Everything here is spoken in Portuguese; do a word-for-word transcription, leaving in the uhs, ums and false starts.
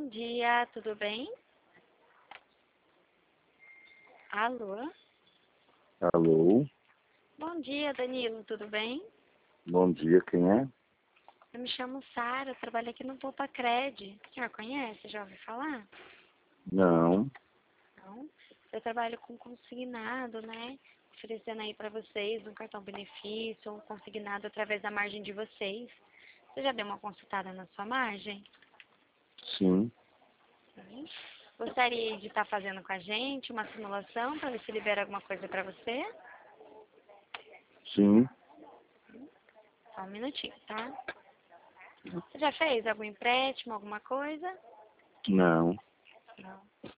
Bom dia, tudo bem? Alô? Alô? Bom dia, Danilo, tudo bem? Bom dia, quem é? Eu me chamo Sara, trabalho aqui no Poupa Cred. O senhor conhece? Já ouviu falar? Não. Não? Eu trabalho com consignado, né? Oferecendo aí para vocês um cartão benefício, um consignado através da margem de vocês. Você já deu uma consultada na sua margem? Sim. Sim. Gostaria de estar fazendo com a gente uma simulação para ver se libera alguma coisa para você? Sim. Só um minutinho, tá? Você já fez algum empréstimo, alguma coisa? Não. Não.